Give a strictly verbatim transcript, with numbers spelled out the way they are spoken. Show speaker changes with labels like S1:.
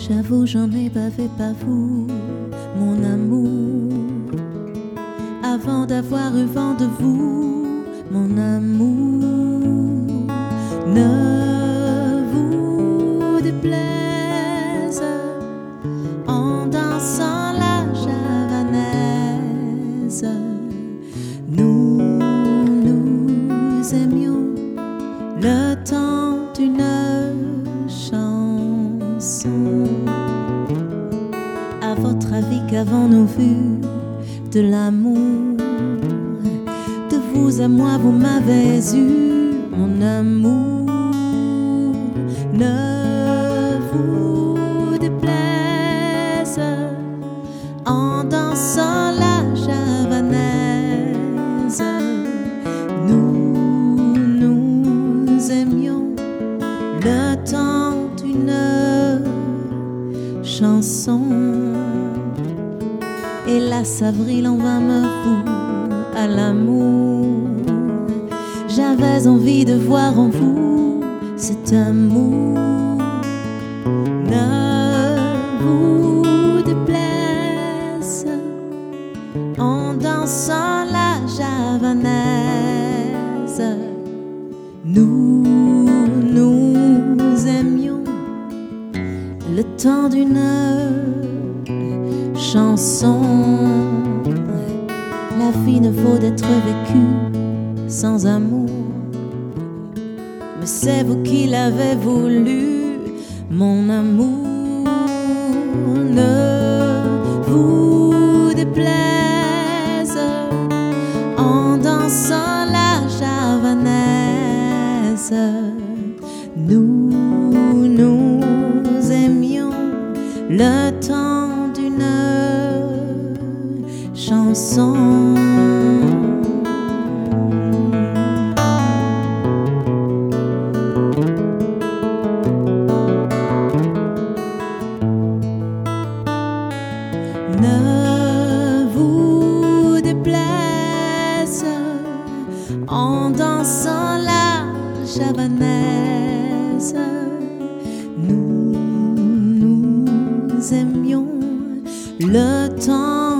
S1: J'avoue, j'en ai bavé pas vous, mon amour. Avant d'avoir eu vent de vous, mon amour. Ne vous déplaise en dansant la javanaise. Nous nous aimions le temps d'une chanson. À votre avis, qu'avons-nous vu de l'amour? De vous à moi, vous m'avez eu, mon amour. Ne vous déplaise en dansant la javanaise. Nous nous aimions le temps d'une chanson. Hélas, avril, on va me foutre à l'amour. J'avais envie de voir en vous cet amour. Ne vous déplaise en dansant la javanaise. Nous nous aimions le temps d'une chanson. La vie ne vaut d'être vécue sans amour. Mais c'est vous qui l'avez voulu, mon amour. Ne vous déplaise en dansant la javanaise. Nous nous aimions le temps d'une chanson. Ne vous déplaise en dansant la javanaise. Nous nous aimions le temps